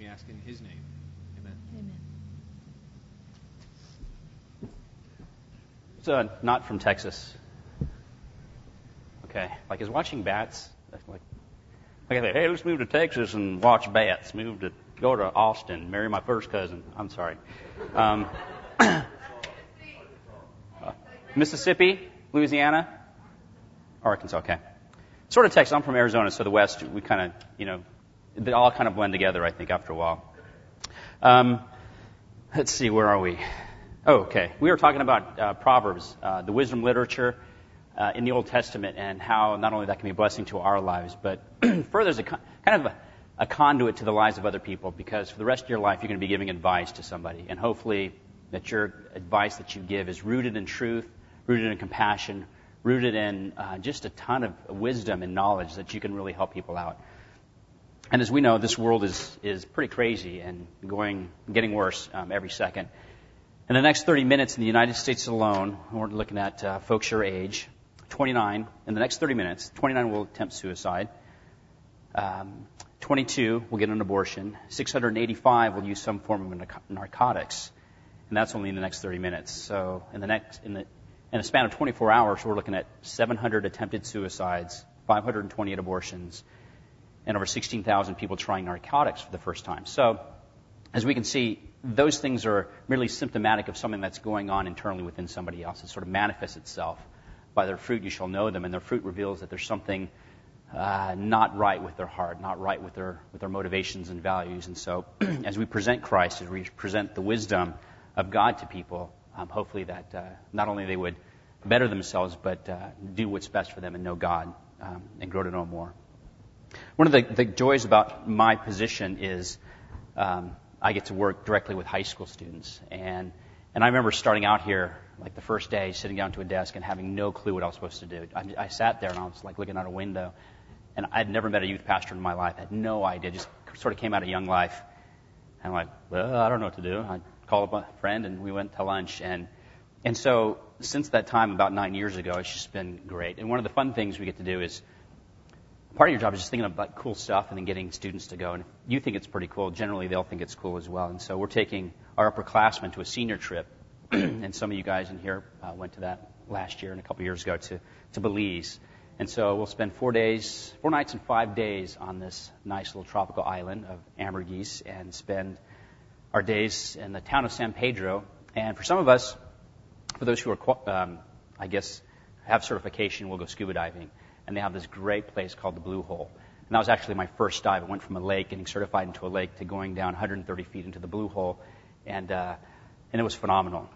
ask in his name. Amen. Amen. It's not from Texas. Okay. Like, is watching bats, like hey, let's move to Texas and watch bats. Go to Austin, marry my first cousin. I'm sorry. Mississippi, Louisiana, Arkansas, okay. Sort of Texas. I'm from Arizona, so the West, we kind of, they all kind of blend together, I think, after a while. Let's see, where are we? Oh, okay. We were talking about Proverbs, the wisdom literature in the Old Testament, and how not only that can be a blessing to our lives, but further as a kind of a conduit to the lives of other people, because for the rest of your life, you're going to be giving advice to somebody, and hopefully that your advice that you give is rooted in truth, rooted in compassion, rooted in just a ton of wisdom and knowledge that you can really help people out. And as we know, this world is pretty crazy and getting worse every second. In the next 30 minutes in the United States alone, we're looking at folks your age, 29. In the next 30 minutes, 29 will attempt suicide. 22 will get an abortion. 685 will use some form of narcotics. And that's only in the next 30 minutes. So in a span of 24 hours, we're looking at 700 attempted suicides, 528 abortions, and over 16,000 people trying narcotics for the first time. So, as we can see, those things are merely symptomatic of something that's going on internally within somebody else. It sort of manifests itself. By their fruit you shall know them, and their fruit reveals that there's something not right with their heart, not right with their motivations and values. And so, as we present Christ, as we present the wisdom of God to people, hopefully that not only they would better themselves, but do what's best for them and know God and grow to know more. One of the joys about my position is I get to work directly with high school students. And I remember starting out here, like the first day, sitting down to a desk and having no clue what I was supposed to do. I sat there and I was like looking out a window, and I'd never met a youth pastor in my life. I had no idea. Just sort of came out of Young Life. And I'm like, well, I don't know what to do. I called up a friend and we went to lunch. And so since that time, about 9 years ago, it's just been great. And one of the fun things we get to do is, part of your job is just thinking about cool stuff and then getting students to go. And if you think it's pretty cool, generally they'll think it's cool as well. And so we're taking our upperclassmen to a senior trip. And some of you guys in here went to that last year and a couple years ago to Belize. And so we'll spend 4 nights and 5 days on this nice little tropical island of ambergris and spend our days in the town of San Pedro. And for some of us, for those who are, have certification, we'll go scuba diving. And they have this great place called the Blue Hole. And that was actually my first dive. I went from a lake, getting certified into a lake, to going down 130 feet into the Blue Hole. And it was phenomenal.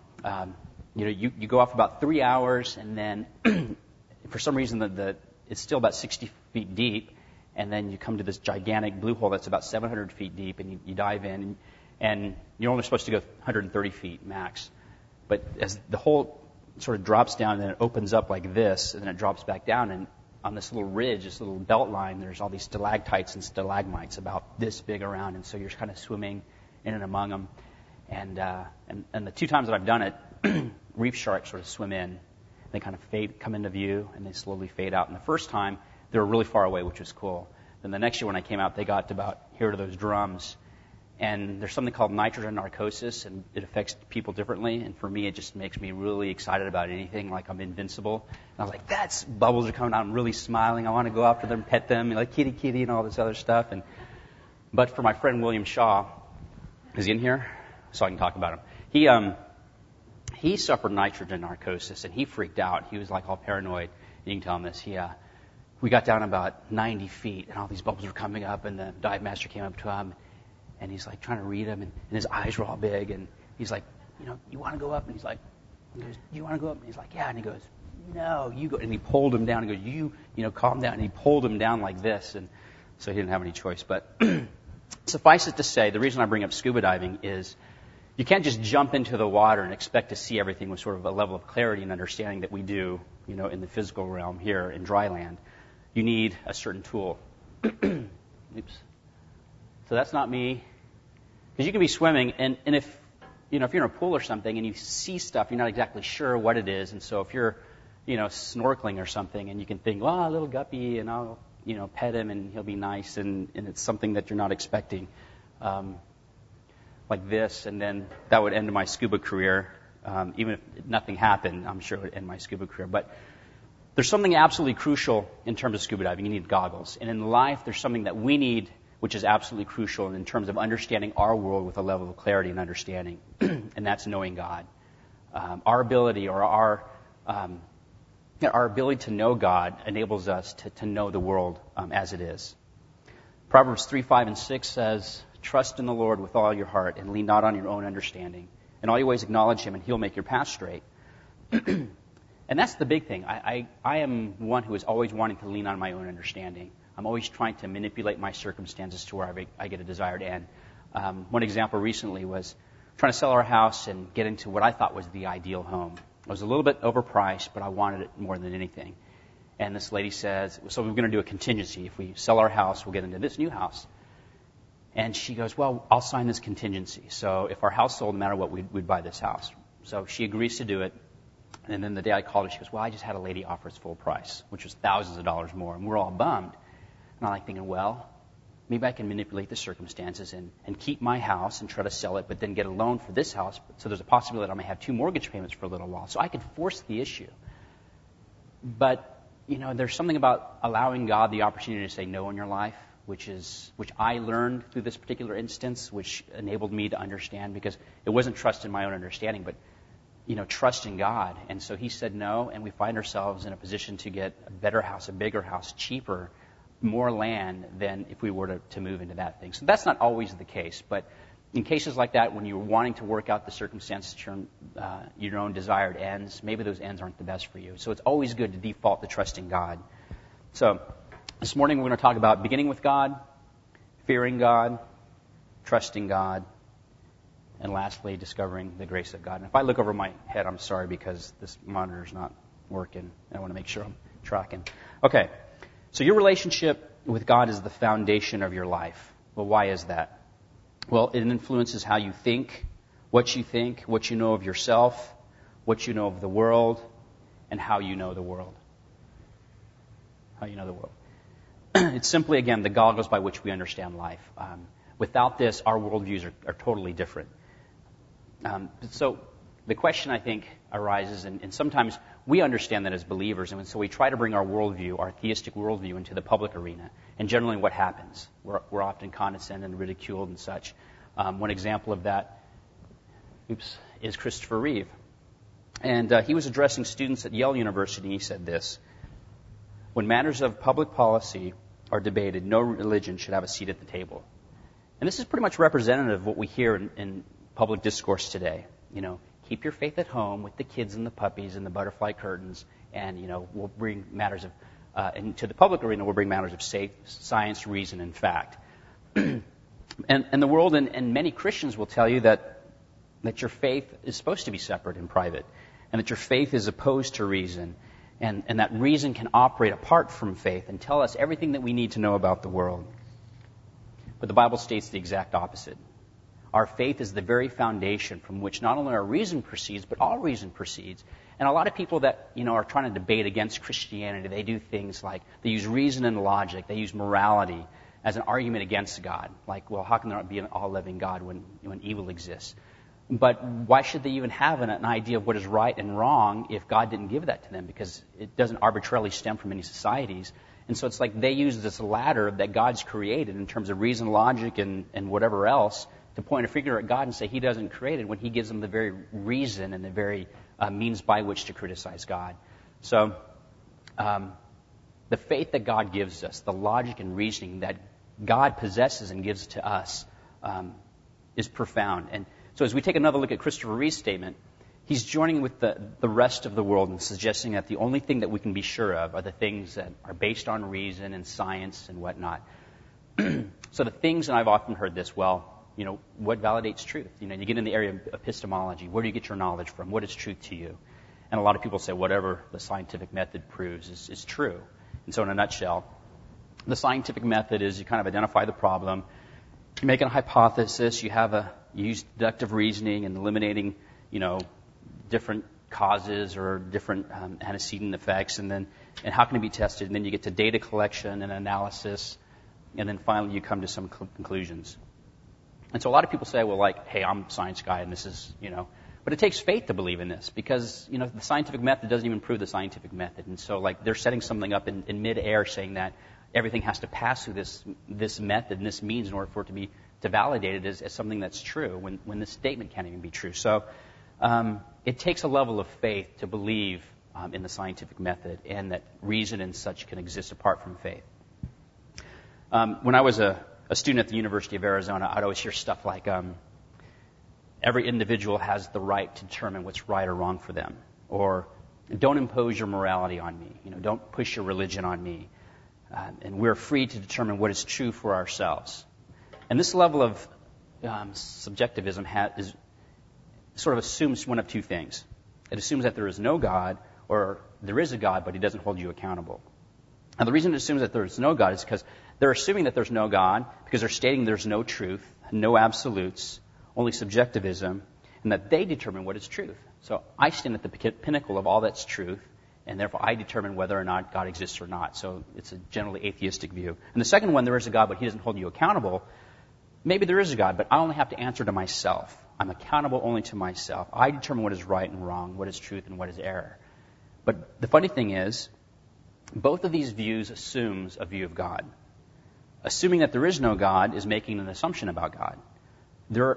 You go off about 3 hours, and then for some reason it's still about 60 feet deep, and then you come to this gigantic blue hole that's about 700 feet deep, and you dive in, and you're only supposed to go 130 feet max. But as the hole sort of drops down, and then it opens up like this, and then it drops back down, and on this little ridge, this little belt line, there's all these stalactites and stalagmites about this big around, and so you're kind of swimming in and among them. And the 2 times that I've done it, reef sharks sort of swim in. They kind of come into view, and they slowly fade out. And the first time, they were really far away, which was cool. Then the next year when I came out, they got to about here to those drums. And there's something called nitrogen narcosis, and it affects people differently. And for me, it just makes me really excited about anything, like I'm invincible. And I was like, that's bubbles are coming out. I'm really smiling. I want to go after them, pet them, like kitty, kitty, and all this other stuff. But for my friend William Shaw, is he in here? So I can talk about him. He suffered nitrogen narcosis, and he freaked out. He was like all paranoid. You can tell him this. We got down about 90 feet, and all these bubbles were coming up, and the dive master came up to him, and he's like trying to read him, and his eyes were all big, and he's like, you want to go up? And he goes, you want to go up? And he's like, yeah. And he goes, no, you go. And he pulled him down. And he goes, calm down. And he pulled him down like this, and so he didn't have any choice. But suffice it to say, the reason I bring up scuba diving is you can't just jump into the water and expect to see everything with sort of a level of clarity and understanding that we do, in the physical realm here in dry land. You need a certain tool. Oops. So that's not me. Because you can be swimming, and if you're in a pool or something and you see stuff, you're not exactly sure what it is. And so if you're, snorkeling or something, and you can think, a little guppy, and I'll, pet him and he'll be nice, and it's something that you're not expecting. like this, and then that would end my scuba career. Even if nothing happened, I'm sure it would end my scuba career. But there's something absolutely crucial in terms of scuba diving. You need goggles. And in life, there's something that we need, which is absolutely crucial in terms of understanding our world with a level of clarity and understanding, and that's knowing God. Our ability or our ability to know God enables us to know the world as it is. Proverbs 3, 5, and 6 says, "Trust in the Lord with all your heart and lean not on your own understanding. In all your ways acknowledge Him, and He'll make your path straight." And that's the big thing. I am one who is always wanting to lean on my own understanding. I'm always trying to manipulate my circumstances to where I get a desired end. One example recently was trying to sell our house and get into what I thought was the ideal home. It was a little bit overpriced, but I wanted it more than anything. And this lady says, so we're going to do a contingency. If we sell our house, we'll get into this new house. And she goes, well, I'll sign this contingency. So if our house sold, no matter what, we'd buy this house. So she agrees to do it. And then the day I called her, she goes, well, I just had a lady offer us full price, which was thousands of dollars more. And we're all bummed. And I'm like thinking, well, maybe I can manipulate the circumstances and keep my house and try to sell it, but then get a loan for this house. So there's a possibility that I may have 2 mortgage payments for a little while. So I could force the issue. But, there's something about allowing God the opportunity to say no in your life, which I learned through this particular instance, which enabled me to understand, because it wasn't trust in my own understanding, but trust in God. And so He said no, and we find ourselves in a position to get a better house, a bigger house, cheaper, more land than if we were to move into that thing. So that's not always the case, but in cases like that, when you're wanting to work out the circumstances, your own desired ends, maybe those ends aren't the best for you. So it's always good to default to trusting God. So this morning we're going to talk about beginning with God, fearing God, trusting God, and lastly, discovering the grace of God. And if I look over my head, I'm sorry because this monitor's not working. I want to make sure I'm tracking. Okay, so your relationship with God is the foundation of your life. Well, why is that? Well, it influences how you think, what you know of yourself, what you know of the world, and how you know the world. How you know the world. It's simply, again, the goggles by which we understand life. Without this, our worldviews are totally different. So the question, I think, arises, and sometimes we understand that as believers, and so we try to bring our worldview, our theistic worldview, into the public arena. And generally what happens? We're often condescended and ridiculed and such. One example of that is Christopher Reeve. And he was addressing students at Yale University, and he said this: when matters of public policy are debated, no religion should have a seat at the table. And this is pretty much representative of what we hear in public discourse today. Keep your faith at home with the kids and the puppies and the butterfly curtains, and we'll bring matters of into the public arena. We'll bring matters of science, reason, and fact. and the world and many Christians will tell you that your faith is supposed to be separate and private, and that your faith is opposed to reason, and that reason can operate apart from faith and tell us everything that we need to know about the world. But the Bible states the exact opposite. Our faith is the very foundation from which not only our reason proceeds, but all reason proceeds. And a lot of people that, are trying to debate against Christianity, they do things like they use reason and logic, they use morality as an argument against God. Like, well, how can there not be an all-loving God when evil exists? But why should they even have an idea of what is right and wrong if God didn't give that to them? Because it doesn't arbitrarily stem from any societies. And so it's like they use this ladder that God's created in terms of reason, logic, and whatever else to point a finger at God and say He doesn't create it when He gives them the very reason and the very means by which to criticize God. So the faith that God gives us, the logic and reasoning that God possesses and gives to us is profound. And so as we take another look at Christopher Reeve's statement, he's joining with the rest of the world and suggesting that the only thing that we can be sure of are the things that are based on reason and science and whatnot. So the things, and I've often heard this, what validates truth? You get in the area of epistemology. Where do you get your knowledge from? What is truth to you? And a lot of people say whatever the scientific method proves is true. And so in a nutshell, the scientific method is you kind of identify the problem, you make a hypothesis, you use deductive reasoning and eliminating, different causes or different antecedent effects, and how can it be tested? And then you get to data collection and analysis, and then finally you come to some conclusions. And so a lot of people say, well, like, hey, I'm a science guy, and this is, but it takes faith to believe in this because, the scientific method doesn't even prove the scientific method. And so, like, they're setting something up in midair saying that everything has to pass through this method and this means in order for it to validate it as something that's true when this statement can't even be true. So it takes a level of faith to believe in the scientific method and that reason and such can exist apart from faith. When I was a student at the University of Arizona, I'd always hear stuff like, every individual has the right to determine what's right or wrong for them. Or, don't impose your morality on me. Don't push your religion on me. And we're free to determine what is true for ourselves. And this level of subjectivism sort of assumes one of two things. It assumes that there is no God, or there is a God, but he doesn't hold you accountable. And the reason it assumes that there is no God is because they're assuming that there's no God, because they're stating there's no truth, no absolutes, only subjectivism, and that they determine what is truth. So I stand at the pinnacle of all that's truth, and therefore I determine whether or not God exists or not. So it's a generally atheistic view. And the second one, there is a God, but he doesn't hold you accountable. Maybe there is a God, but I only have to answer to myself. I'm accountable only to myself. I determine what is right and wrong, what is truth and what is error. But the funny thing is, both of these views assumes a view of God. Assuming that there is no God is making an assumption about God. They're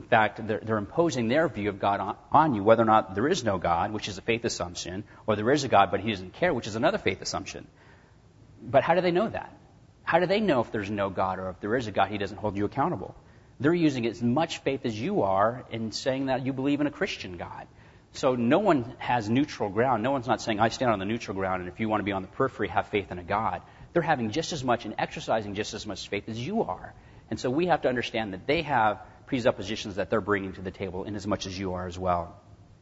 imposing their view of God on you, whether or not there is no God, which is a faith assumption, or there is a God, but he doesn't care, which is another faith assumption. But how do they know that? How do they know if there's no God, or if there is a God, he doesn't hold you accountable? They're using as much faith as you are in saying that you believe in a Christian God. So no one has neutral ground. No one's not saying, I stand on the neutral ground, and if you want to be on the periphery, have faith in a God. They're having just as much and exercising just as much faith as you are. And so we have to understand that they have presuppositions that they're bringing to the table in as much as you are as well.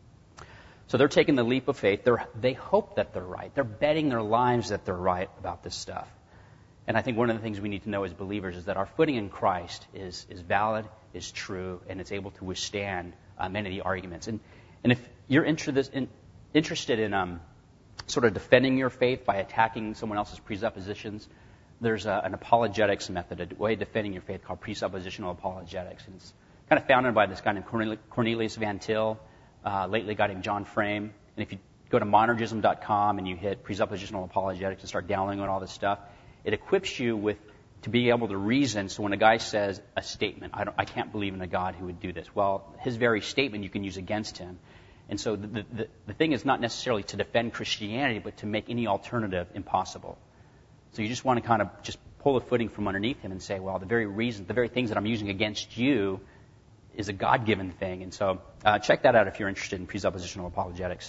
So they're taking the leap of faith. They hope that they're right. They're betting their lives that they're right about this stuff. And I think one of the things we need to know as believers is that our footing in Christ is valid, is true, and it's able to withstand many of the arguments. And if you're interested in sort of defending your faith by attacking someone else's presuppositions, there's an apologetics method, a way of defending your faith called presuppositional apologetics. And it's kind of founded by this guy named Cornelius Van Til, lately a guy named John Frame. And if you go to monergism.com and you hit presuppositional apologetics and start downloading all this stuff, it equips you to be able to reason. So when a guy says a statement, I can't believe in a God who would do this. Well, his very statement you can use against him. And so the thing is not necessarily to defend Christianity, but to make any alternative impossible. So you just want to kind of just pull a footing from underneath him and say, well, the very things that I'm using against you is a God-given thing. And so check that out if you're interested in presuppositional apologetics.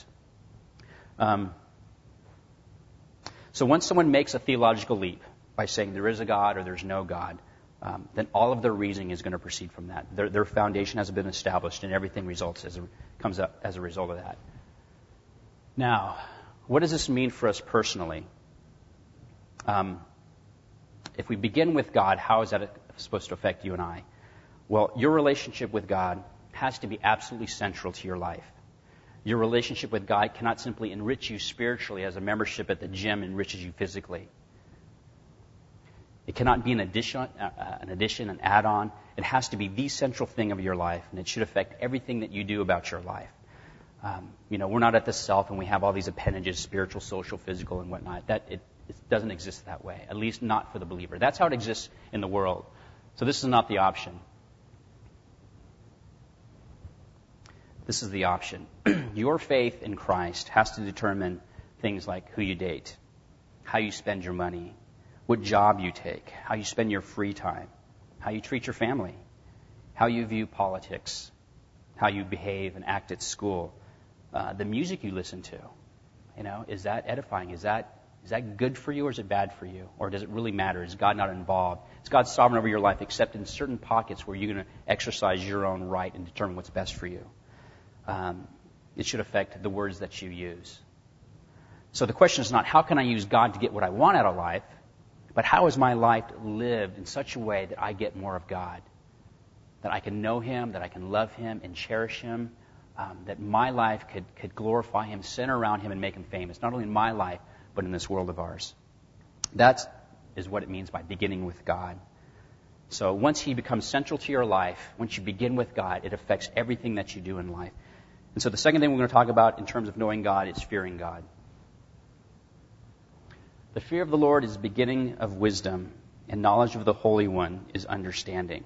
So once someone makes a theological leap by saying there is a God or there's no God, then all of their reasoning is going to proceed from that. Their foundation has been established, and everything comes up as a result of that. Now, what does this mean for us personally? If we begin with God, how is that supposed to affect you and I? Well, your relationship with God has to be absolutely central to your life. Your relationship with God cannot simply enrich you spiritually as a membership at the gym enriches you physically. It cannot be an addition, an add-on. It has to be the central thing of your life, and it should affect everything that you do about your life. We're not at the self, and we have all these appendages, spiritual, social, physical, and whatnot. It doesn't exist that way, at least not for the believer. That's how it exists in the world. So this is not the option. This is the option. Your faith in Christ has to determine things like who you date, how you spend your money, what job you take, how you spend your free time, how you treat your family, how you view politics, how you behave and act at school, the music you listen to. Is that edifying? Is that good for you, or is it bad for you? Or does it really matter? Is God not involved? Is God sovereign over your life except in certain pockets where you're going to exercise your own right and determine what's best for you? It should affect the words that you use. So the question is not how can I use God to get what I want out of life, but how is my life lived in such a way that I get more of God? That I can know Him, that I can love Him and cherish Him, that my life could glorify Him, center around Him, and make Him famous, not only in my life, but in this world of ours. That is what it means by beginning with God. So once he becomes central to your life, once you begin with God, it affects everything that you do in life. And so the second thing we're going to talk about in terms of knowing God is fearing God. The fear of the Lord is the beginning of wisdom, and knowledge of the Holy One is understanding.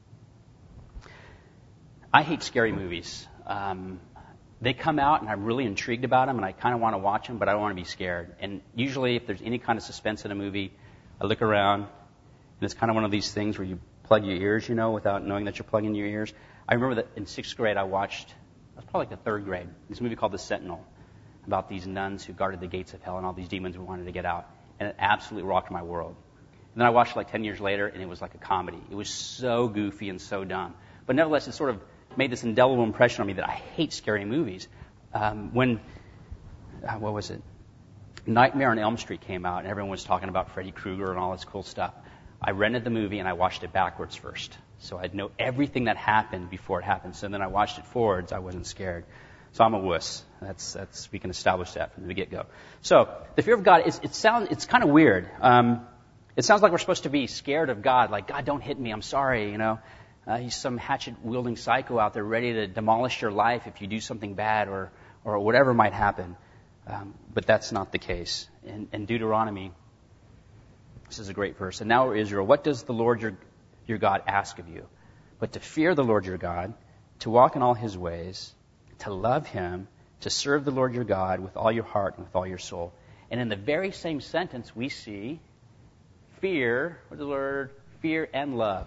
I hate scary movies. They come out, and I'm really intrigued about them, and I kind of want to watch them, but I don't want to be scared. And usually, if there's any kind of suspense in a movie, I look around, and it's kind of one of these things where you plug your ears, without knowing that you're plugging your ears. I remember that in 6th grade, I watched, it was probably like the 3rd grade, this movie called The Sentinel, about these nuns who guarded the gates of hell, and all these demons who wanted to get out. And it absolutely rocked my world. And then I watched it like 10 years later, and it was like a comedy. It was so goofy and so dumb. But nevertheless, it sort of made this indelible impression on me that I hate scary movies. What was it? Nightmare on Elm Street came out, and everyone was talking about Freddy Krueger and all this cool stuff. I rented the movie, and I watched it backwards first. So I'd know everything that happened before it happened. So then I watched it forwards. I wasn't scared. So I'm a wuss. That's we can establish that from the get-go. So the fear of God, it's kind of weird. It sounds like we're supposed to be scared of God, like, God, don't hit me, I'm sorry, He's some hatchet-wielding psycho out there ready to demolish your life if you do something bad or whatever might happen. But that's not the case. In Deuteronomy, this is a great verse. And now, Israel, what does the Lord your God ask of you? But to fear the Lord your God, to walk in all his ways, to love him, to serve the Lord your God with all your heart and with all your soul. And in the very same sentence, we see fear, what's the word? Fear and love.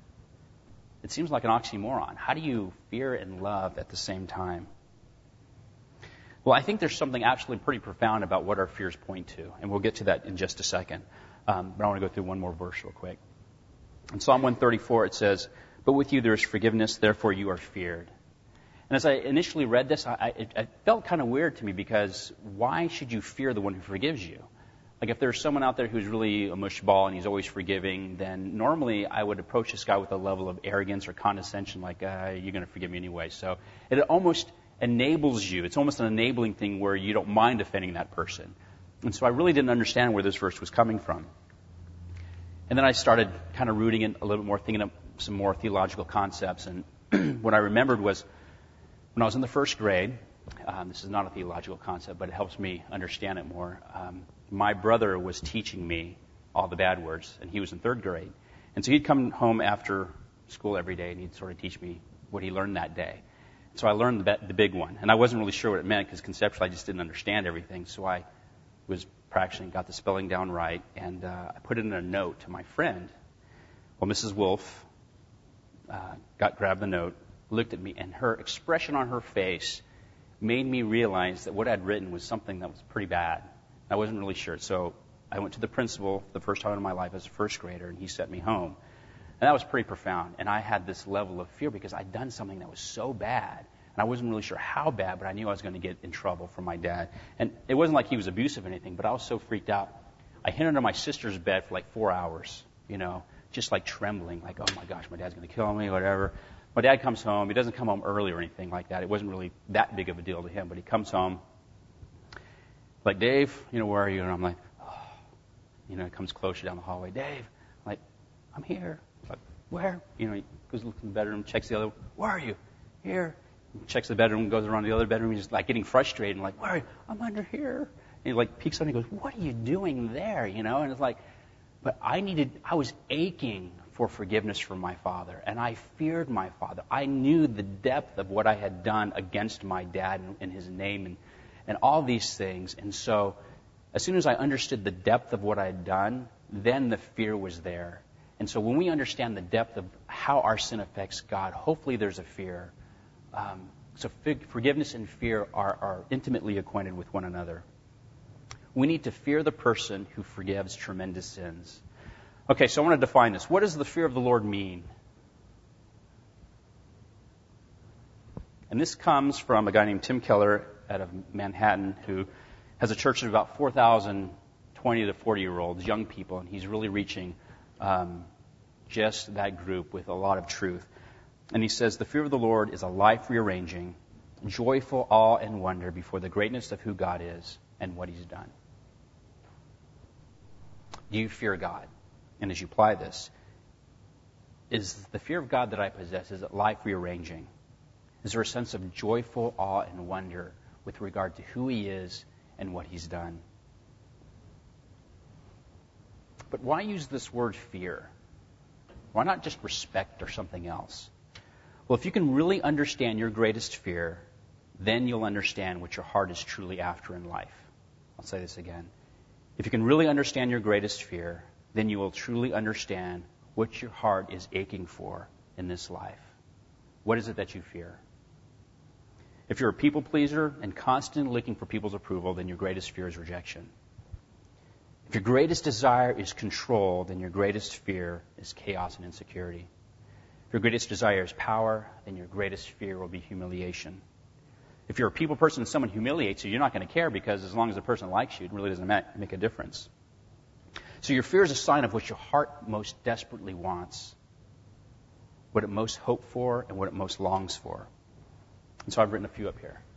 It seems like an oxymoron. How do you fear and love at the same time? Well, I think there's something actually pretty profound about what our fears point to, and we'll get to that in just a second. But I want to go through one more verse real quick. In Psalm 134, it says, "But with you there is forgiveness, therefore you are feared." And as I initially read this, it felt kind of weird to me, because why should you fear the one who forgives you? Like, if there's someone out there who's really a mushball and he's always forgiving, then normally I would approach this guy with a level of arrogance or condescension, like, you're going to forgive me anyway. So it almost enables you. It's almost an enabling thing where you don't mind offending that person. And so I really didn't understand where this verse was coming from. And then I started kind of rooting it a little bit more, thinking of some more theological concepts. And what I remembered was, when I was in the 1st grade, this is not a theological concept, but it helps me understand it more. My brother was teaching me all the bad words, and he was in 3rd grade. And so he'd come home after school every day, and he'd sort of teach me what he learned that day. So I learned the big one. And I wasn't really sure what it meant, because conceptually I just didn't understand everything. So I was practicing, got the spelling down right, and I put it in a note to my friend. Well, Mrs. Wolf grabbed the note, looked at me, and her expression on her face made me realize that what I'd written was something that was pretty bad. I wasn't really sure. So I went to the principal the first time in my life as a 1st grader, and he sent me home. And that was pretty profound. And I had this level of fear, because I'd done something that was so bad. And I wasn't really sure how bad, but I knew I was going to get in trouble from my dad. And it wasn't like he was abusive or anything, but I was so freaked out. I hid under my sister's bed for like 4 hours, just like trembling, like, oh my gosh, my dad's going to kill me, whatever. My dad comes home. He doesn't come home early or anything like that. It wasn't really that big of a deal to him, but he comes home. Like, Dave, where are you? And I'm like, oh. He comes closer down the hallway. Dave, I'm like, I'm here. Like, where? He goes look in the bedroom, checks the other. Where are you? Here. He checks the bedroom, goes around the other bedroom. He's just like getting frustrated and like, where are you? I'm under here. And he like peeks on me and goes, what are you doing there? And it's like, but I was aching for forgiveness from my father, and I feared my father. I knew the depth of what I had done against my dad in his name and all these things. And so as soon as I understood the depth of what I had done, then the fear was there. And so when we understand the depth of how our sin affects God, hopefully there's a fear. So forgiveness and fear are intimately acquainted with one another. We need to fear the person who forgives tremendous sins. Okay, so I want to define this. What does the fear of the Lord mean? And this comes from a guy named Tim Keller out of Manhattan, who has a church of about 4,000 20 to 40-year-olds, young people, and he's really reaching just that group with a lot of truth. And he says, the fear of the Lord is a life rearranging, joyful awe and wonder before the greatness of who God is and what he's done. Do you fear God? And as you apply this, is the fear of God that I possess, is it life rearranging? Is there a sense of joyful awe and wonder with regard to who He is and what He's done? But why use this word fear? Why not just respect or something else? Well, if you can really understand your greatest fear, then you'll understand what your heart is truly after in life. I'll say this again. If you can really understand your greatest fear, then you will truly understand what your heart is aching for in this life. What is it that you fear? If you're a people pleaser and constantly looking for people's approval, then your greatest fear is rejection. If your greatest desire is control, then your greatest fear is chaos and insecurity. If your greatest desire is power, then your greatest fear will be humiliation. If you're a people person and someone humiliates you, you're not going to care because as long as the person likes you, it really doesn't make a difference. So your fear is a sign of what your heart most desperately wants, what it most hopes for, and what it most longs for. And so I've written a few up here.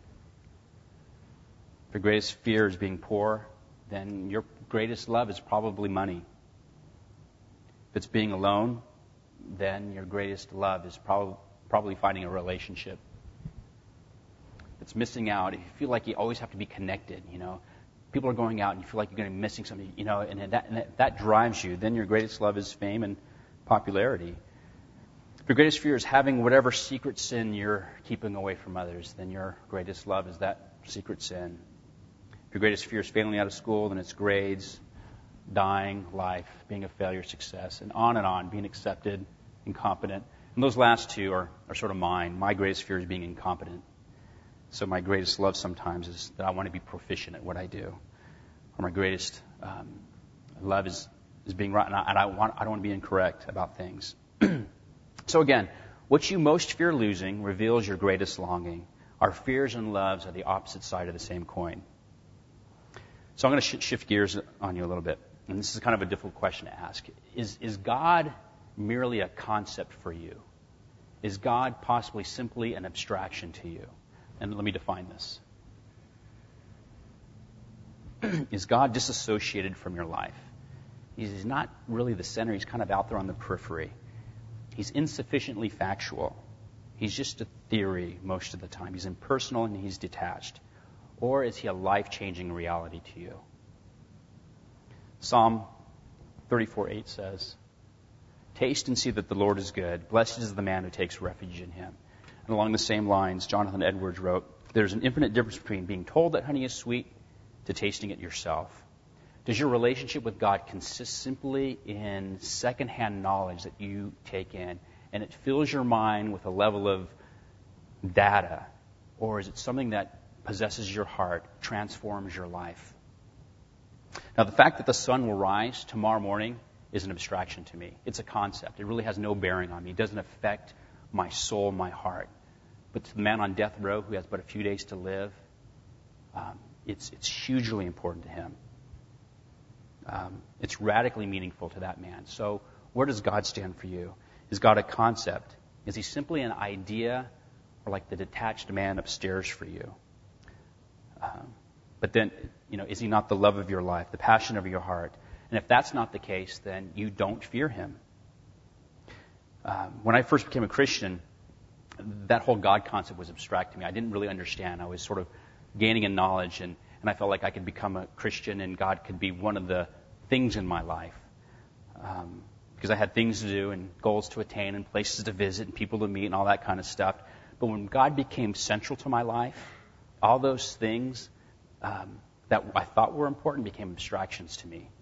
If your greatest fear is being poor, then your greatest love is probably money. If it's being alone, then your greatest love is probably finding a relationship. If it's missing out, if you feel like you always have to be connected, people are going out and you feel like you're going to be missing something, and that drives you, then your greatest love is fame and popularity. If your greatest fear is having whatever secret sin you're keeping away from others, then your greatest love is that secret sin. If your greatest fear is failing out of school, then it's grades, dying, life, being a failure, success, and on, being accepted, incompetent. And those last two are sort of mine. My greatest fear is being incompetent. So my greatest love sometimes is that I want to be proficient at what I do. Or my greatest love is being right, and I don't want to be incorrect about things. So again, what you most fear losing reveals your greatest longing. Our fears and loves are the opposite side of the same coin. So I'm going to shift gears on you a little bit. And this is kind of a difficult question to ask. Is God merely a concept for you? Is God possibly simply an abstraction to you? And let me define this. Is God disassociated from your life? He's not really the center. He's kind of out there on the periphery. He's insufficiently factual. He's just a theory most of the time. He's impersonal and he's detached. Or is he a life-changing reality to you? Psalm 34:8 says, "Taste and see that the Lord is good. Blessed is the man who takes refuge in him." And along the same lines, Jonathan Edwards wrote, "There's an infinite difference between being told that honey is sweet to tasting it yourself." Does your relationship with God consist simply in secondhand knowledge that you take in, and it fills your mind with a level of data? Or is it something that possesses your heart, transforms your life? Now, the fact that the sun will rise tomorrow morning is an abstraction to me. It's a concept. It really has no bearing on me. It doesn't affect my soul, my heart. But to the man on death row who has but a few days to live, it's hugely important to him. It's radically meaningful to that man. So where does God stand for you? Is God a concept? Is he simply an idea, or like the detached man upstairs for you? But then, is he not the love of your life, the passion of your heart? And if that's not the case, then you don't fear him. When I first became a Christian, that whole God concept was abstract to me. I didn't really understand. I was sort of gaining in knowledge, and I felt like I could become a Christian and God could be one of the things in my life. Because I had things to do and goals to attain and places to visit and people to meet and all that kind of stuff. But when God became central to my life, all those things that I thought were important became abstractions to me.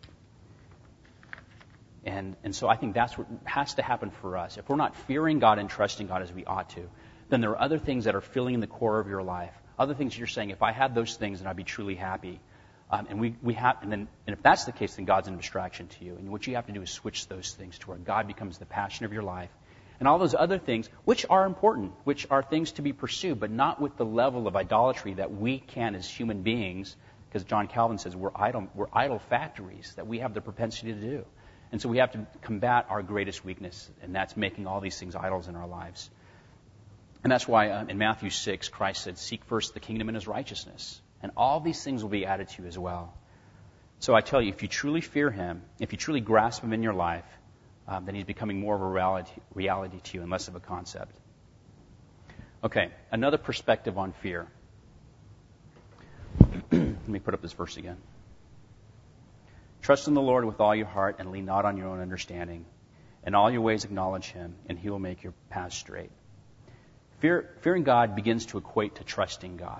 And so I think that's what has to happen for us. If we're not fearing God and trusting God as we ought to, then there are other things that are filling in the core of your life. Other things you're saying, if I had those things, then I'd be truly happy. And if that's the case, then God's an abstraction to you. And what you have to do is switch those things to where God becomes the passion of your life. And all those other things, which are important, which are things to be pursued, but not with the level of idolatry that we can as human beings, because John Calvin says we're idol factories, that we have the propensity to do. And so we have to combat our greatest weakness, and that's making all these things idols in our lives. And that's why in Matthew 6, Christ said, "Seek first the kingdom and his righteousness, and all these things will be added to you as well." So I tell you, if you truly fear him, if you truly grasp him in your life, then he's becoming more of a reality to you and less of a concept. Okay, another perspective on fear. Let me put up this verse again. Trust in the Lord with all your heart and lean not on your own understanding. In all your ways acknowledge him, and he will make your paths straight. Fearing God begins to equate to trusting God.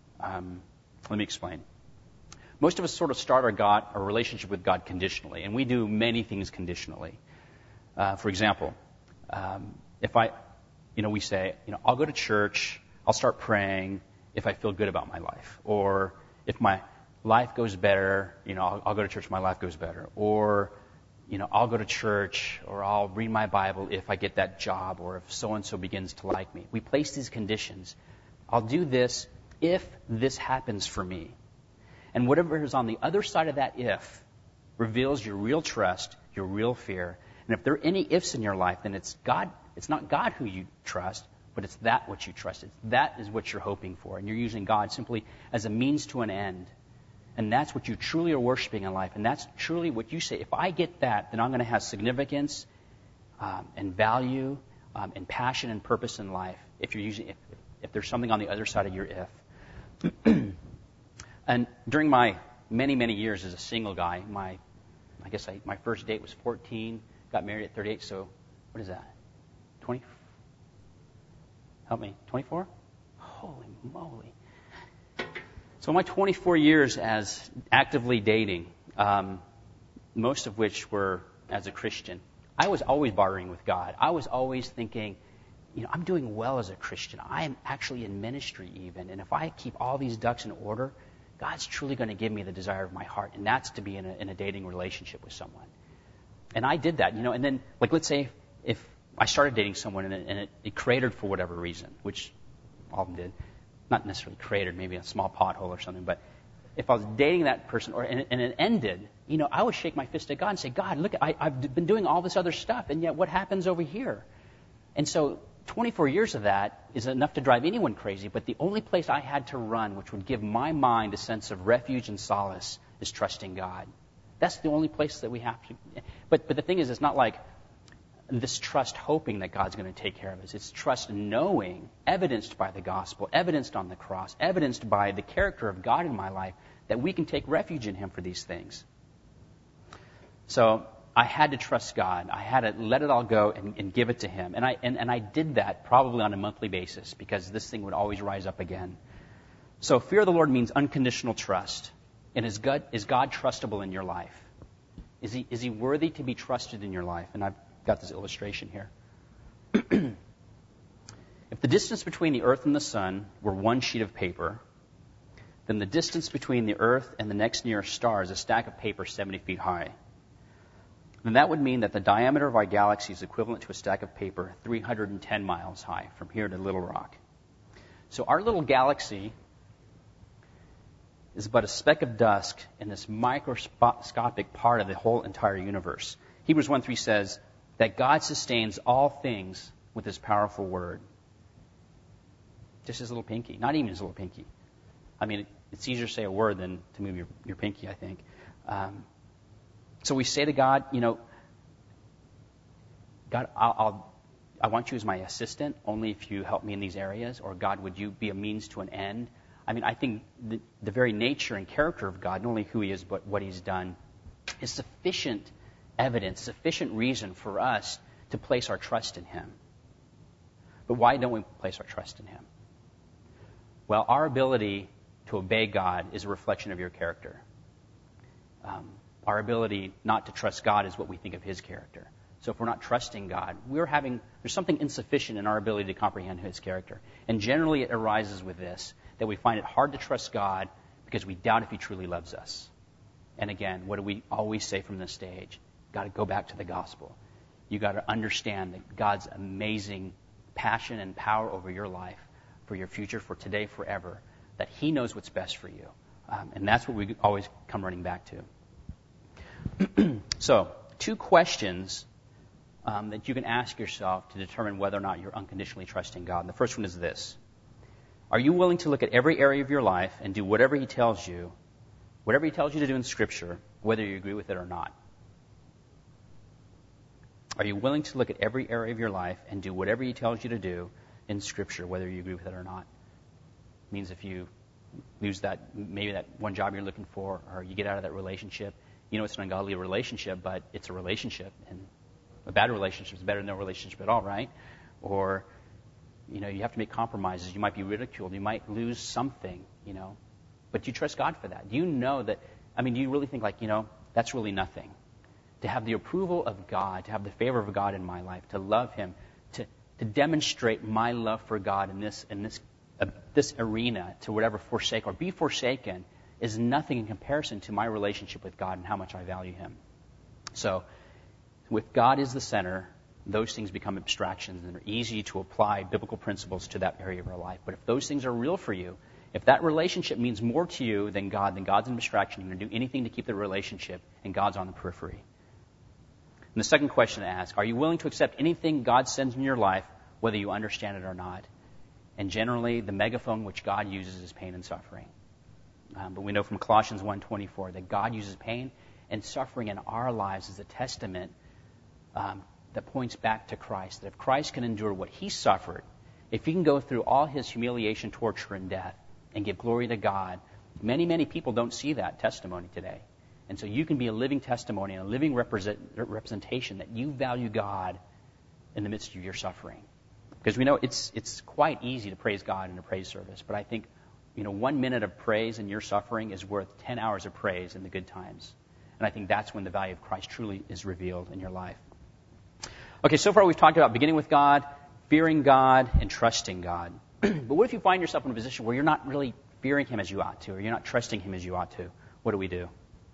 Let me explain. Most of us sort of start our relationship with God conditionally, and we do many things conditionally. For example, if we say, I'll go to church, I'll start praying if I feel good about my life, or if my life goes better, I'll go to church, my life goes better, or I'll go to church, or I'll read my Bible if I get that job, or if so-and-so begins to like me. We place these conditions. I'll do this if this happens for me. And whatever is on the other side of that if reveals your real trust, your real fear. And if there are any ifs in your life, then it's God. It's not God who you trust, but it's that what you trust. That is what you're hoping for. And you're using God simply as a means to an end. And that's what you truly are worshiping in life. And that's truly what you say, if I get that, then I'm going to have significance and value and passion and purpose in life if there's something on the other side of your if. And during my many, many years as a single guy, my first date was 14, got married at 38, so what is that? 20? Help me, 24? Holy moly. So my 24 years as actively dating, most of which were as a Christian, I was always bartering with God. I was always thinking, I'm doing well as a Christian. I am actually in ministry even. And if I keep all these ducks in order, God's truly going to give me the desire of my heart. And that's to be in a dating relationship with someone. And I did that, and then, let's say if I started dating someone and it cratered for whatever reason, which all of them did, not necessarily cratered, maybe a small pothole or something, but if I was dating that person and it ended, I would shake my fist at God and say, God, look, I've been doing all this other stuff, and yet what happens over here? And so 24 years of that is enough to drive anyone crazy, but the only place I had to run, which would give my mind a sense of refuge and solace, is trusting God. That's the only place that we have to. But the thing is, it's not like this trust hoping that God's going to take care of us. It's trust knowing, evidenced by the gospel, evidenced on the cross, evidenced by the character of God in my life, that we can take refuge in him for these things. So I had to trust God. I had to let it all go and give it to him. And I did that probably on a monthly basis because this thing would always rise up again. So fear of the Lord means unconditional trust. And is God trustable in your life? Is he worthy to be trusted in your life? And I've got this illustration here. If the distance between the earth and the sun were one sheet of paper, then the distance between the earth and the next nearest star is a stack of paper 70 feet high. Then that would mean that the diameter of our galaxy is equivalent to a stack of paper 310 miles high from here to Little Rock. So our little galaxy is but a speck of dust in this microscopic part of the whole entire universe. Hebrews 1:3 says that God sustains all things with his powerful word. Just his little pinky. Not even his little pinky. I mean, it's easier to say a word than to move your pinky, I think. So we say to God, God, I want you as my assistant only if you help me in these areas. Or God, would you be a means to an end? I mean, I think the very nature and character of God, not only who he is, but what he's done, is sufficient evidence, sufficient reason for us to place our trust in him. But why don't we place our trust in him? Well, our ability to obey God is a reflection of your character. Our ability not to trust God is what we think of his character. So if we're not trusting God, there's something insufficient in our ability to comprehend his character. And generally it arises with this, that we find it hard to trust God because we doubt if he truly loves us. And again, what do we always say from this stage? You've got to go back to the gospel. You've got to understand that God's amazing passion and power over your life, for your future, for today, forever, that he knows what's best for you. And that's what we always come running back to. So, 2 questions that you can ask yourself to determine whether or not you're unconditionally trusting God. And the first one is this. Are you willing to look at every area of your life and do whatever he tells you to do in Scripture, whether you agree with it or not? Are you willing to look at every area of your life and do whatever He tells you to do in Scripture, whether you agree with it or not? It means if you lose maybe that one job you're looking for, or you get out of that relationship, it's an ungodly relationship, but it's a relationship, and a bad relationship is better than no relationship at all, right? Or, you have to make compromises. You might be ridiculed. You might lose something, but you trust God for that. Do you know that, do you really think that's really nothing? To have the approval of God, to have the favor of God in my life, to love Him, to demonstrate my love for God in this arena, to whatever forsake or be forsaken, is nothing in comparison to my relationship with God and how much I value Him. So, with God as the center, those things become abstractions and are easy to apply biblical principles to that area of our life. But if those things are real for you, if that relationship means more to you than God, then God's an abstraction. You're going to do anything to keep the relationship, and God's on the periphery. And the second question to ask, are you willing to accept anything God sends in your life, whether you understand it or not? And generally, the megaphone which God uses is pain and suffering. But we know from Colossians 1:24 that God uses pain and suffering in our lives as a testament that points back to Christ. That if Christ can endure what He suffered, if He can go through all His humiliation, torture, and death, and give glory to God, many, many people don't see that testimony today. And so you can be a living testimony and a living representation that you value God in the midst of your suffering. Because we know it's quite easy to praise God in a praise service, but I think 1 minute of praise in your suffering is worth 10 hours of praise in the good times. And I think that's when the value of Christ truly is revealed in your life. Okay, so far we've talked about beginning with God, fearing God, and trusting God. But what if you find yourself in a position where you're not really fearing Him as you ought to, or you're not trusting Him as you ought to? What do?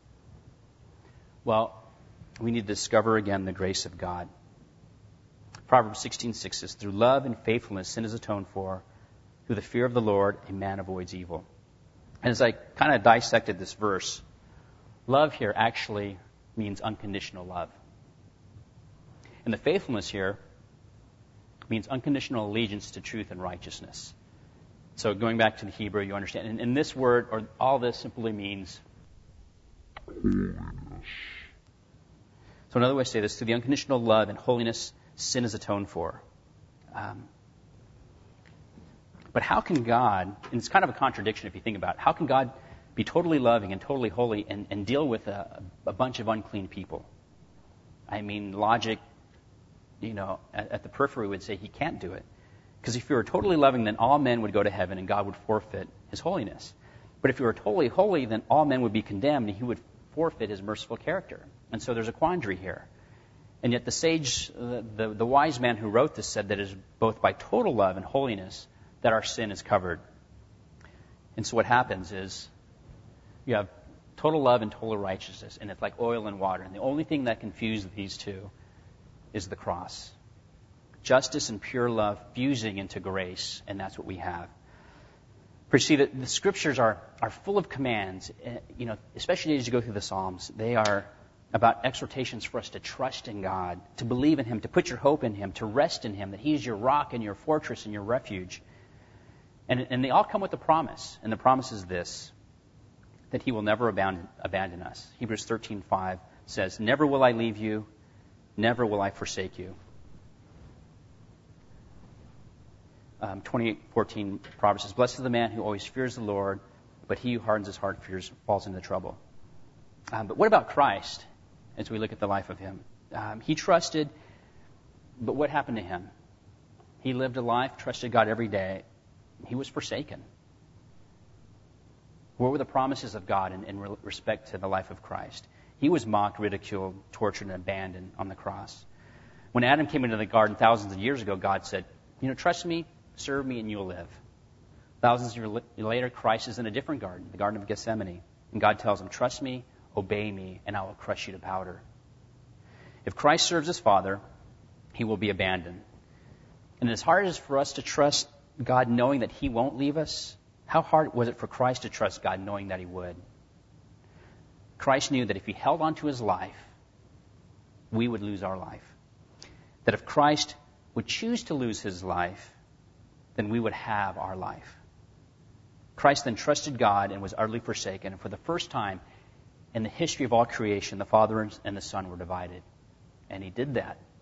Well, we need to discover again the grace of God. Proverbs 16:6 says, through love and faithfulness sin is atoned for. Through the fear of the Lord, a man avoids evil. And as I kind of dissected this verse, love here actually means unconditional love. And the faithfulness here means unconditional allegiance to truth and righteousness. So going back to the Hebrew, you understand. And this word, or all this, simply means holiness. So another way to say this, through the unconditional love and holiness, sin is atoned for. But how can God, and it's kind of a contradiction if you think about it, how can God be totally loving and totally holy and deal with a bunch of unclean people? Logic, at the periphery would say He can't do it. Because if you were totally loving, then all men would go to heaven and God would forfeit His holiness. But if you were totally holy, then all men would be condemned and He would forfeit His merciful character. And so there's a quandary here. And yet the sage, the wise man who wrote this said that it is both by total love and holiness that our sin is covered. And so what happens is you have total love and total righteousness, and it's like oil and water. And the only thing that can fuse these two is the cross. Justice and pure love fusing into grace, and that's what we have. For you see, the Scriptures are full of commands, especially as you go through the Psalms. They are about exhortations for us to trust in God, to believe in Him, to put your hope in Him, to rest in Him, that He is your rock and your fortress and your refuge. And they all come with a promise, and the promise is this, that He will never abandon us. Hebrews 13:5 says, never will I leave you, never will I forsake you. 28:14 Proverbs says, blessed is the man who always fears the Lord, but he who hardens his heart falls into trouble. But what about Christ as we look at the life of Him? He trusted, but what happened to Him? He lived a life, trusted God every day. He was forsaken. What were the promises of God in respect to the life of Christ? He was mocked, ridiculed, tortured, and abandoned on the cross. When Adam came into the garden thousands of years ago, God said, trust me, serve me, and you'll live. Thousands of years later, Christ is in a different garden, the Garden of Gethsemane. And God tells him, trust me, obey me, and I will crush you to powder. If Christ serves His Father, He will be abandoned. And as hard as for us to trust God knowing that He won't leave us, how hard was it for Christ to trust God knowing that He would? Christ knew that if He held on to His life, we would lose our life. That if Christ would choose to lose His life, then we would have our life. Christ then trusted God and was utterly forsaken. And for the first time in the history of all creation, the Father and the Son were divided. And He did that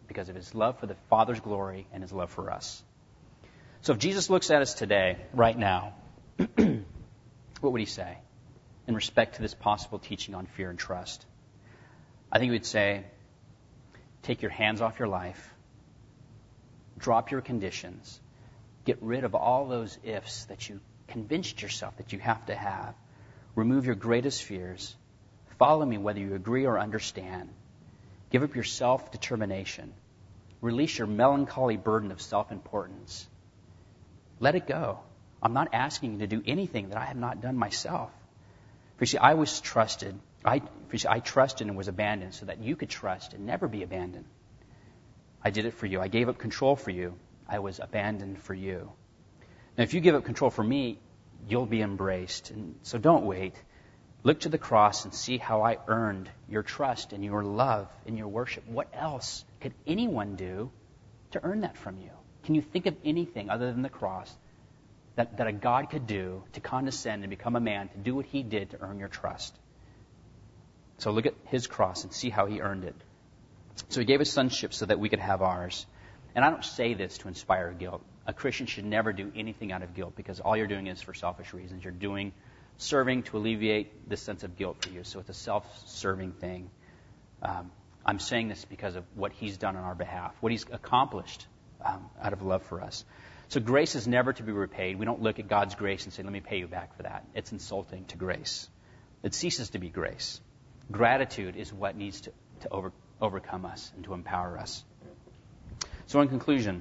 because of his love for the Father's glory and his love for us. So if Jesus looks at us today, right now, what would he say in respect to this possible teaching on fear and trust? I think he would say, take your hands off your life, drop your conditions, get rid of all those ifs that you convinced yourself that you have to have, remove your greatest fears, follow me whether you agree or understand, give up your self-determination, release your melancholy burden of self-importance. Let it go. I'm not asking you to do anything that I have not done myself. For you see, I trusted and was abandoned so that you could trust and never be abandoned. I did it for you. I gave up control for you. I was abandoned for you. Now, if you give up control for me, you'll be embraced. And so don't wait. Look to the cross and see how I earned your trust and your love and your worship. What else could anyone do to earn that from you? Can you think of anything other than the cross that a God could do to condescend and become a man, to do what he did to earn your trust? So look at his cross and see how he earned it. So he gave his sonship so that we could have ours. And I don't say this to inspire guilt. A Christian should never do anything out of guilt because all you're doing is for selfish reasons. You're doing serving to alleviate this sense of guilt for you. So it's a self-serving thing. I'm saying this because of what he's done on our behalf, what he's accomplished out of love for us. So grace is never to be repaid. We don't look at God's grace and say, let me pay you back for that. It's insulting to grace. It ceases to be grace. Gratitude is what needs to overcome us and to empower us. So in conclusion,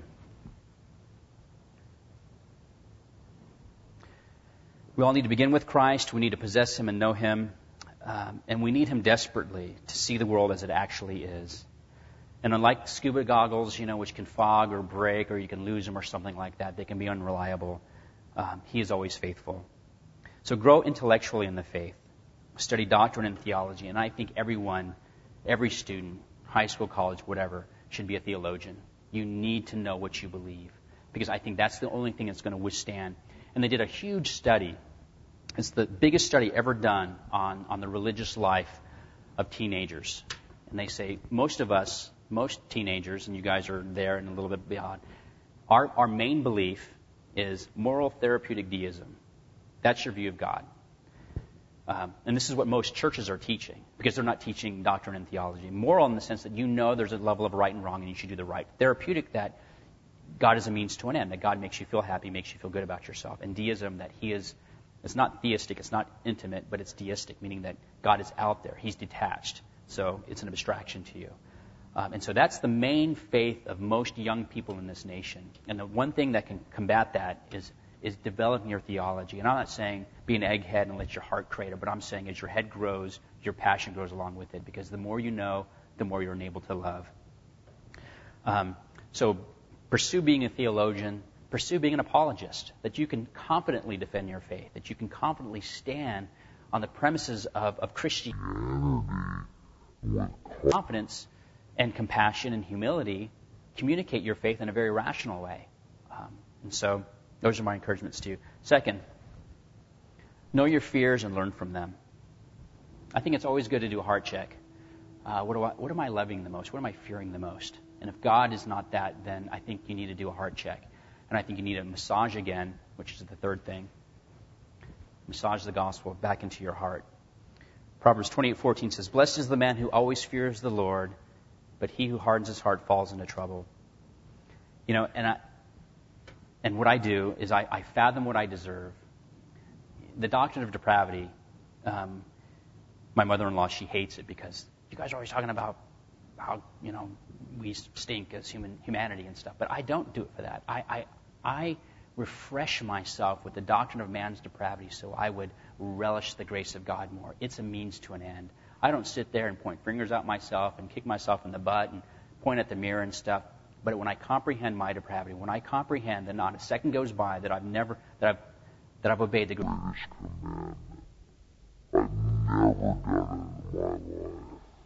we all need to begin with Christ. We need to possess him and know him. And we need him desperately to see the world as it actually is. And unlike scuba goggles, which can fog or break or you can lose them or something like that, they can be unreliable. He is always faithful. So grow intellectually in the faith. Study doctrine and theology. And I think every student, high school, college, whatever, should be a theologian. You need to know what you believe. Because I think that's the only thing that's going to withstand. And they did a huge study. It's the biggest study ever done on the religious life of teenagers. And they say most teenagers, and you guys are there and a little bit beyond, our main belief is moral therapeutic deism. That's your view of God. And this is what most churches are teaching, because they're not teaching doctrine and theology. Moral in the sense that there's a level of right and wrong and you should do the right. Therapeutic, that God is a means to an end, that God makes you feel happy, makes you feel good about yourself. And deism, that it's not theistic, it's not intimate, but it's deistic, meaning that God is out there. He's detached. So it's an abstraction to you. And so that's the main faith of most young people in this nation. And the one thing that can combat that is developing your theology. And I'm not saying be an egghead and let your heart crater, but I'm saying as your head grows, your passion grows along with it. Because the more you know, the more you're enabled to love. So pursue being a theologian. Pursue being an apologist, that you can confidently defend your faith, that you can confidently stand on the premises of Christianity. Confidence and compassion and humility communicate your faith in a very rational way. And so those are my encouragements to you. Second, know your fears and learn from them. I think it's always good to do a heart check. What am I loving the most? What am I fearing the most? And if God is not that, then I think you need to do a heart check. And I think you need to massage again, which is the third thing. Massage the gospel back into your heart. Proverbs 28:14 says, "Blessed is the man who always fears the Lord, but he who hardens his heart falls into trouble." And what I do is I fathom what I deserve. The doctrine of depravity, my mother-in-law, she hates it because you guys are always talking about how, we stink as humanity and stuff. But I don't do it for that. I refresh myself with the doctrine of man's depravity so I would relish the grace of God more. It's a means to an end. I don't sit there and point fingers at myself and kick myself in the butt and point at the mirror and stuff. But when I comprehend my depravity, when I comprehend that not a second goes by that I've obeyed the greatest commandment I've never done in my life.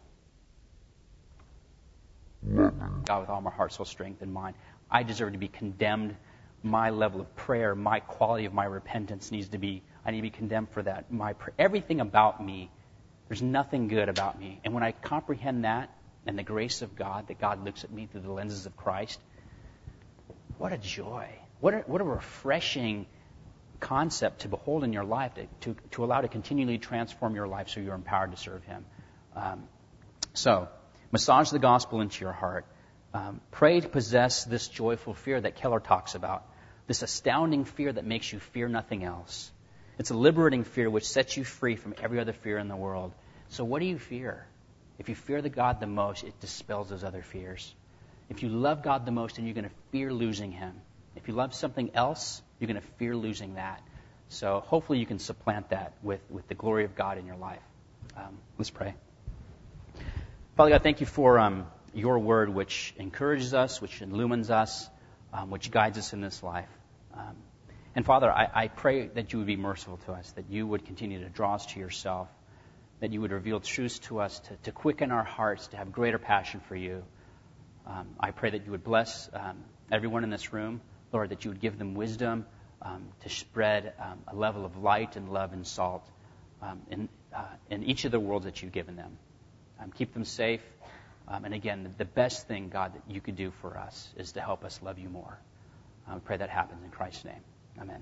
Loving God with all my heart, soul, strength, and mind. I deserve to be condemned. My level of prayer, my quality of my repentance I need to be condemned for that. Everything about me, there's nothing good about me. And when I comprehend that, and the grace of God, that God looks at me through the lenses of Christ. What a joy. What a refreshing concept to behold in your life, to allow to continually transform your life so you're empowered to serve Him. So, massage the gospel into your heart. Pray to possess this joyful fear that Keller talks about, this astounding fear that makes you fear nothing else. It's a liberating fear which sets you free from every other fear in the world. So what do you fear? If you fear the God the most, it dispels those other fears. If you love God the most, then you're going to fear losing Him. If you love something else, you're going to fear losing that. So hopefully you can supplant that with the glory of God in your life. Let's pray. Father God, thank you for your word, which encourages us, which illumines us, which guides us in this life. And Father, I pray that you would be merciful to us, that you would continue to draw us to yourself, that you would reveal truths to us, to quicken our hearts, to have greater passion for you. I pray that you would bless everyone in this room, Lord, that you would give them wisdom to spread a level of light and love and salt in each of the worlds that you've given them. Keep them safe. And again, the best thing, God, that you could do for us is to help us love you more. I pray that happens in Christ's name. Amen.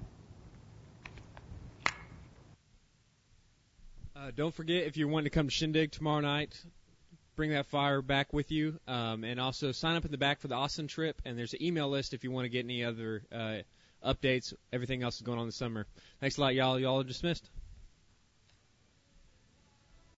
Don't forget, if you're wanting to come to Shindig tomorrow night, bring that fire back with you. And also sign up in the back for the Austin trip. And there's an email list if you want to get any other updates. Everything else is going on this summer. Thanks a lot, y'all. Y'all are dismissed.